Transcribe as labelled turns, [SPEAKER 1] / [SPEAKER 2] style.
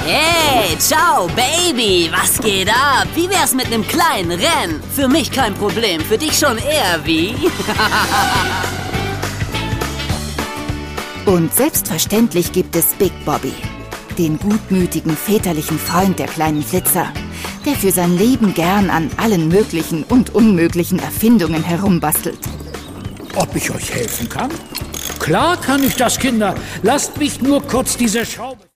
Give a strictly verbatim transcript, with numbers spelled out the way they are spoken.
[SPEAKER 1] Hey, ciao, Baby, was geht ab? Wie wär's mit einem kleinen Rennen? Für mich kein Problem, für dich schon eher wie?
[SPEAKER 2] Und selbstverständlich gibt es Big Bobby, den gutmütigen väterlichen Freund der kleinen Flitzer, der für sein Leben gern an allen möglichen und unmöglichen Erfindungen herumbastelt.
[SPEAKER 3] Ob ich euch helfen kann? Klar kann ich das, Kinder. Lasst mich nur kurz diese Schraube...